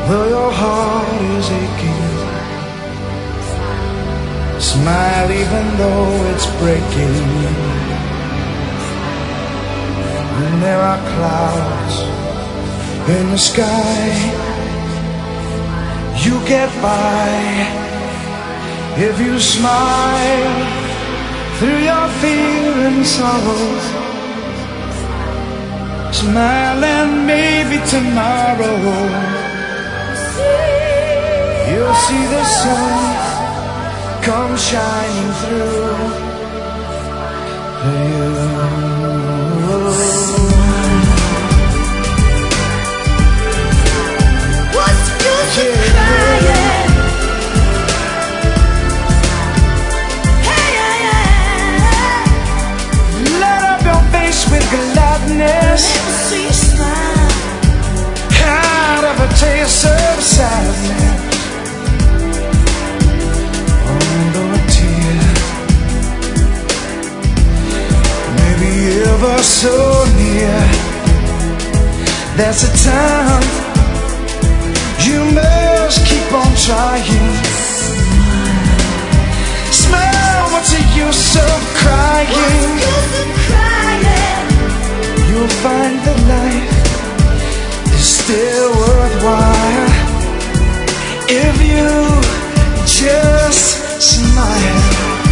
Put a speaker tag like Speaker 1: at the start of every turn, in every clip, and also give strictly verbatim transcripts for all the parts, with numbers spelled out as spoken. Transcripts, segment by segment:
Speaker 1: though your heart is aching. Smile even though it's breaking. When there are clouds in the sky, you get by if you smile through your fear and sorrow. Smile and maybe tomorrow you'll see the sun come shining through for you.
Speaker 2: What's good to crying? Hey, yeah, yeah.
Speaker 1: Light up your face with gladness.
Speaker 2: Never see you smile.
Speaker 1: Out of a taste of sadness. Although a tear may be ever so near, there's a time you must keep on trying. Smile, what's the use of crying?
Speaker 2: What's good to crying?
Speaker 1: You'll find that life is still worthwhile if you just smile.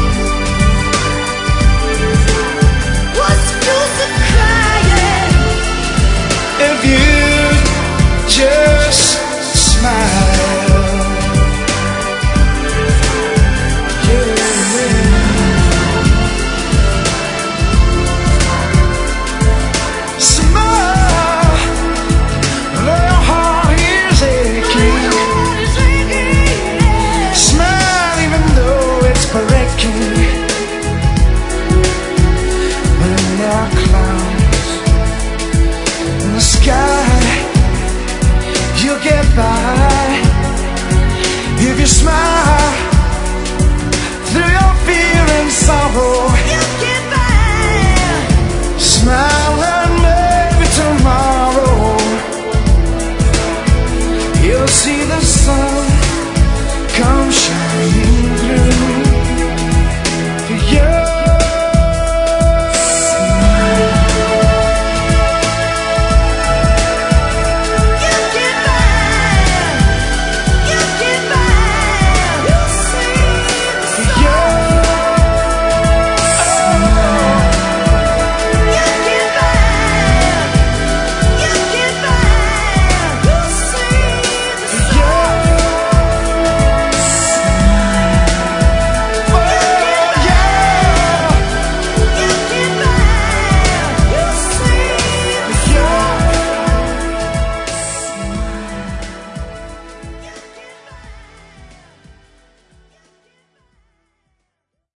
Speaker 2: What's good to crying?
Speaker 1: If you just smile. Yeah. Smile, though your heart is aching. Smile even though it's breaking. When there are clouds in the sky, you'll get by if you smile through your fear and sorrow.
Speaker 2: You get by.
Speaker 1: Smile and maybe tomorrow you'll see the sun